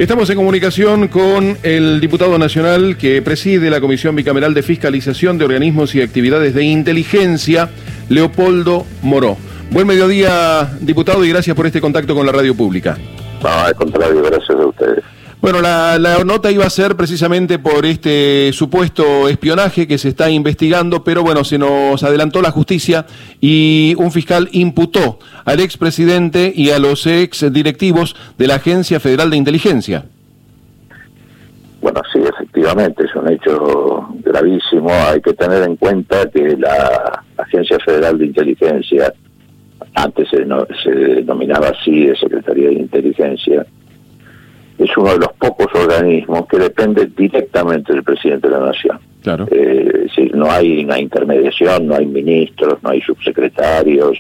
Estamos en comunicación con el diputado nacional que preside la Comisión Bicameral de Fiscalización de Organismos y Actividades de Inteligencia, Leopoldo Moró. Buen mediodía, diputado, y gracias por este contacto con la radio pública. No, al contrario, gracias a ustedes. Bueno, la nota iba a ser precisamente por este supuesto espionaje que se está investigando, pero bueno, se nos adelantó la justicia y un fiscal imputó al expresidente y a los ex directivos de la Agencia Federal de Inteligencia. Bueno, sí, efectivamente, es un hecho gravísimo. Hay que tener en cuenta que la Agencia Federal de Inteligencia, antes se denominaba así, de Secretaría de Inteligencia, es uno de los pocos organismos que depende directamente del presidente de la Nación. Claro. Sí, no hay una intermediación, no hay ministros, no hay subsecretarios.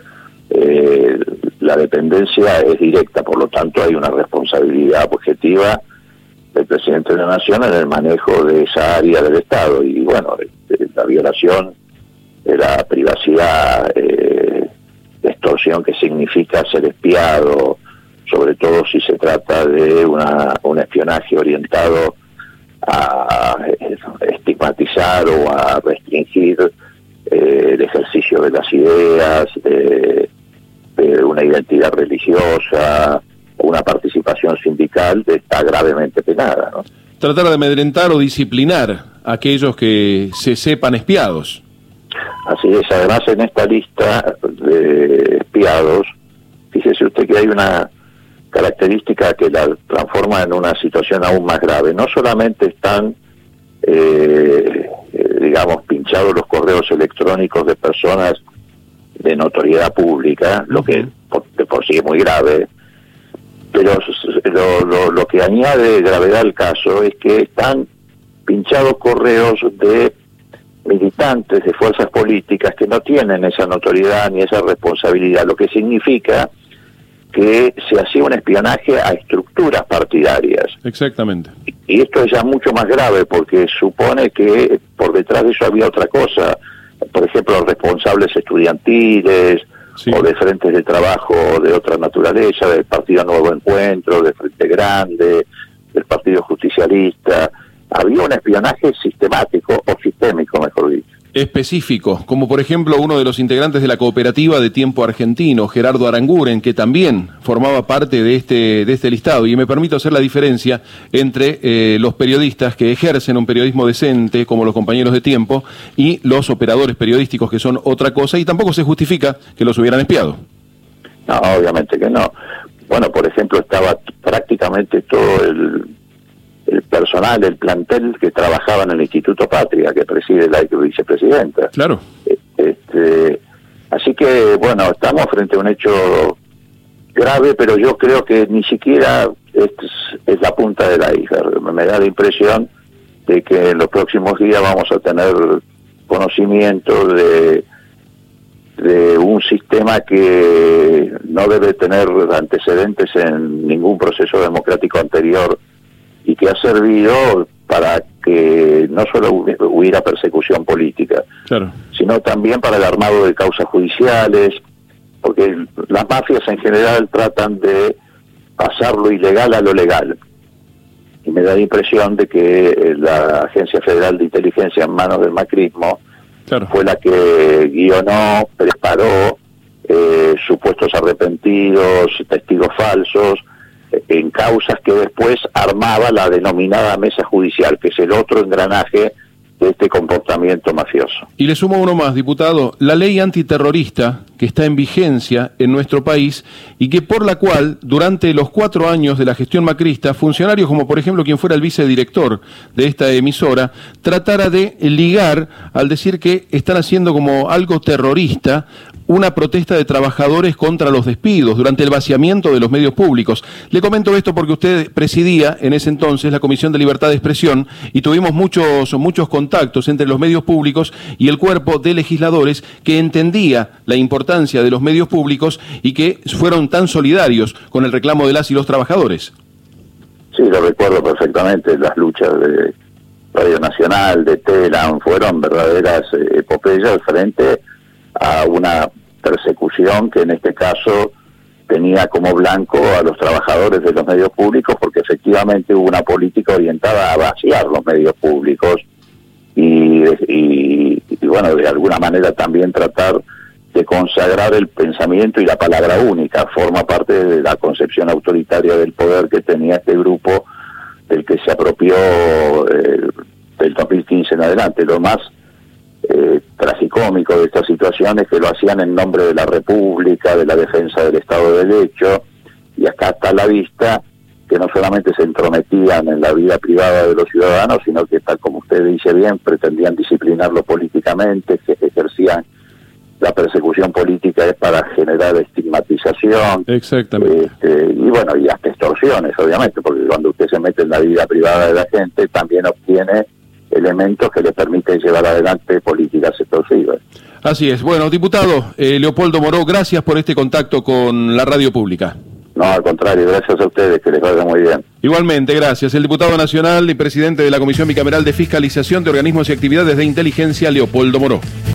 La dependencia es directa, por lo tanto hay una responsabilidad objetiva del presidente de la Nación en el manejo de esa área del Estado. Y bueno, la violación de la privacidad, extorsión que significa ser espiado, sobre todo si se trata de un espionaje orientado a estigmatizar o a restringir el ejercicio de las ideas, de una identidad religiosa, o una participación sindical, está gravemente penada, ¿no? Tratar de amedrentar o disciplinar a aquellos que se sepan espiados. Así es, además en esta lista de espiados, fíjese usted que hay una característica que la transforma en una situación aún más grave. No solamente están, digamos, pinchados los correos electrónicos de personas de notoriedad pública, lo que de por sí es muy grave, pero lo que añade gravedad al caso es que están pinchados correos de militantes de fuerzas políticas que no tienen esa notoriedad ni esa responsabilidad, lo que significa que se hacía un espionaje a estructuras partidarias. Exactamente. Y esto es ya mucho más grave porque supone que por detrás de eso había otra cosa. Por ejemplo, responsables estudiantiles, sí, o de frentes de trabajo de otra naturaleza, del Partido Nuevo Encuentro, del Frente Grande, del Partido Justicialista. Había un espionaje sistemático o sistémico, mejor dicho. Específico, como por ejemplo uno de los integrantes de la cooperativa de Tiempo Argentino, Gerardo Aranguren, que también formaba parte de este listado. Y me permito hacer la diferencia entre los periodistas que ejercen un periodismo decente, como los compañeros de Tiempo, y los operadores periodísticos, que son otra cosa, y tampoco se justifica que los hubieran espiado. No, obviamente que no. Bueno, por ejemplo, estaba prácticamente todo el personal, el plantel que trabajaba en el Instituto Patria, que preside la vicepresidenta. Claro. Así que, bueno, estamos frente a un hecho grave, pero yo creo que ni siquiera es la punta del iceberg. Me da la impresión de que en los próximos días vamos a tener conocimiento de un sistema que no debe tener antecedentes en ningún proceso democrático anterior, y que ha servido para que no solo hubiera persecución política, claro, sino también para el armado de causas judiciales, porque las mafias en general tratan de pasar lo ilegal a lo legal. Y me da la impresión de que la Agencia Federal de Inteligencia en manos del macrismo, claro, fue la que guionó, preparó supuestos arrepentidos, testigos falsos, en causas que después armaba la denominada mesa judicial, que es el otro engranaje de este comportamiento mafioso. Y le sumo uno más, diputado, la ley antiterrorista que está en vigencia en nuestro país y que por la cual durante los 4 años de la gestión macrista, funcionarios como por ejemplo quien fuera el vicedirector de esta emisora, tratara de ligar al decir que están haciendo como algo terrorista una protesta de trabajadores contra los despidos durante el vaciamiento de los medios públicos. Le comento esto porque usted presidía en ese entonces la Comisión de Libertad de Expresión y tuvimos muchos contactos entre los medios públicos y el cuerpo de legisladores que entendía la importancia de los medios públicos y que fueron tan solidarios con el reclamo de las y los trabajadores. Sí, lo recuerdo perfectamente. Las luchas de Radio Nacional, de Telam, fueron verdaderas epopeyas frente a una persecución que en este caso tenía como blanco a los trabajadores de los medios públicos, porque efectivamente hubo una política orientada a vaciar los medios públicos y bueno, de alguna manera también tratar de consagrar el pensamiento y la palabra única. Forma parte de la concepción autoritaria del poder que tenía este grupo, del que se apropió del 2015 en adelante. Lo más tragicómico de esta situación es que lo hacían en nombre de la República, de la defensa del Estado de Derecho, y acá está a la vista que no solamente se entrometían en la vida privada de los ciudadanos, sino que, tal como usted dice bien, pretendían disciplinarlo políticamente, que ejercían la persecución política es para generar estigmatización. Exactamente. Y bueno, y hasta extorsiones, obviamente, porque cuando usted se mete en la vida privada de la gente, también obtiene elementos que le permiten llevar adelante políticas extorsivas. Así es. Bueno, diputado Leopoldo Moró, gracias por este contacto con la radio pública. No, al contrario, gracias a ustedes, que les vaya muy bien. Igualmente, gracias. El diputado nacional y presidente de la Comisión Bicameral de Fiscalización de Organismos y Actividades de Inteligencia, Leopoldo Moró.